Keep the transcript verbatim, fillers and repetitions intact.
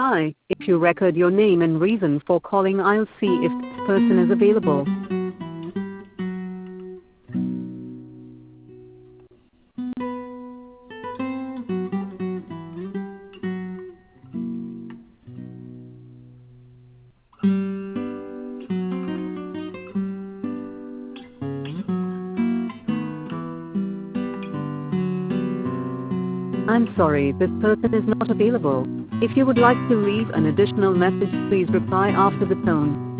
Hi, if you record your name and reason for calling, I'll see if this person is available. I'm sorry, this person is not available. If you would like to leave an additional message, please reply after the tone.